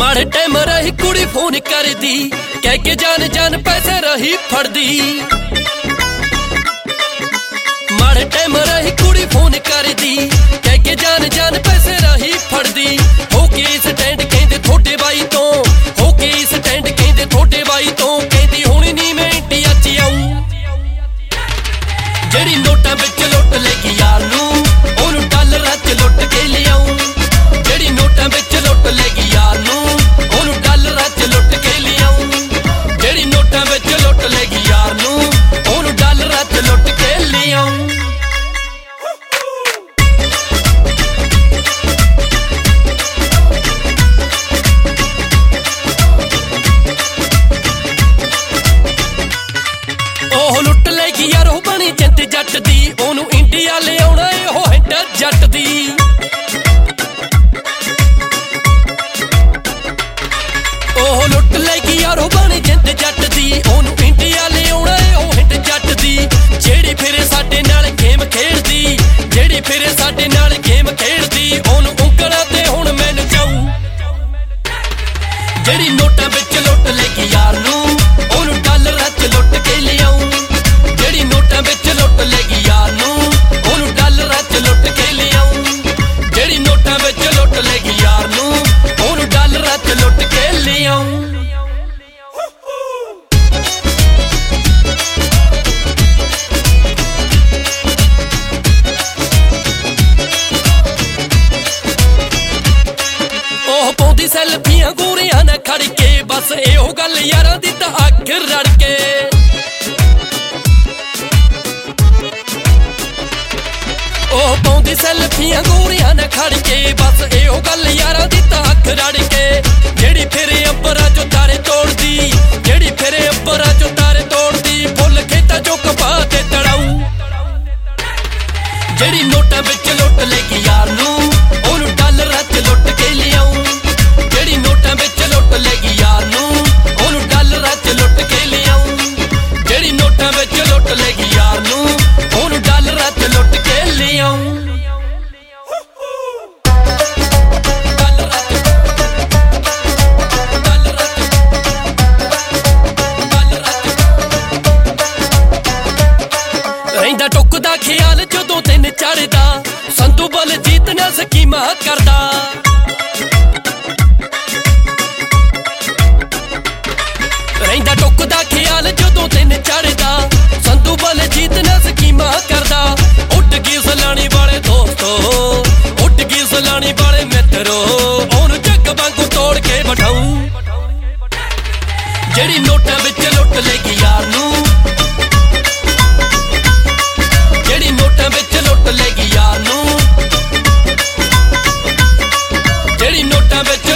माड़े टाइम रही कुड़ी फोन कर दी, कह के जान जान पैसे रही फड़ दी। माड़े टाइम रही कुड़ी फोन कर दी, कह के जान जान पैसे रही फड़ दी। होके स्टैंड कहंदे थोड़े बाई तो, होके स्टैंड कहंदे थोड़े बाई तो, कहंदी हुण नी मैं इंडिया च आऊं। जेड़ी नोटां विच लुट लेगी यार नूं, ओनू डॉलरां च लुट के लिआऊं। जेड़ी नोटां विच लुट लेगी यार नूं, ओनू डॉलरां च लुट के लिआऊं। जेड़ी नोटां विच लुट लेगी यार नूं, ओनू डॉलरां च लुट के लिआऊं। ओह लुट लेगी यार ओह बनी जिंद जट दी, ओनू इंडिया ले आउणा ए ओह हिंड जट दी। ओह लुट लेगी यार ओह बनी जिंद जट दी, ओनू इंडिया ले आउणा ए ओह हिंड जट दी। जेड़ी फिरे साडे नाल गेम खेडदी, जेड़ी फिरे साडे नाल गेम खेडदी, ओनू ਉਂਗਲਾਂ ते हुण मैं नचाऊं। जेड़ी नोटां विच लुट लेगी यार नूं, ओनू डॉलरां च लुट के लिआऊं। जेड़ी नोटां विच लुट लेगी यार नूं, ओनू डॉलरां च लुट के लिआऊं। जेड़ी नोटां विच लुट लेगी यार नूं, ओनू डॉलरां च लुट के लिआऊं। ओह पाउंदी सैल्फियां गोरियां नाल खड़ के, बस एहो गल यारां दी तां अख रड़ के। ओह पाउंदी सैल्फियां गोरियां नाल खड़ के, बस एहो गल यारां दी तां अख रड़ के। जेड़ी फिरे अंबरां चों तारे तोड़दी, जेड़ी फिरे अंबरां चों तारे तोड़दी, फुੱਲ खेतां चों कपाह ते तड़ाऊं। जेड़ी नोटां विच लुट लेगी यार नूं, ओनू डॉलरां च लुट के लिआऊं। जेड़ी नोटां विच लुट लेगी यार नूं, ओनू डॉलरां च लुट के लिआऊं। जेड़ी नोटां विच लुट लेगी यार नूं, ओनू डॉलरां च लुट के लिआऊं। रहिंदा टुकदा ख्याल जदों दिन चढ़दा, संधू बलजीत नाल स्कीमां करदा। रहिंदा टुकदा ख्याल जदों दिन चढ़दा, संधू बलजीत नाल स्कीमां करदा। उठ गई सलानी वाले दोस्तो, उठ गई सलानी वाले मित्रो, ओनू जग वांगू तोड़ के बिठाऊं। जेड़ी नोटां विच लुट लेगी यार नूं, जेड़ी नोटां विच लुट लेगी यार नूं, जेड़ी नोटां विच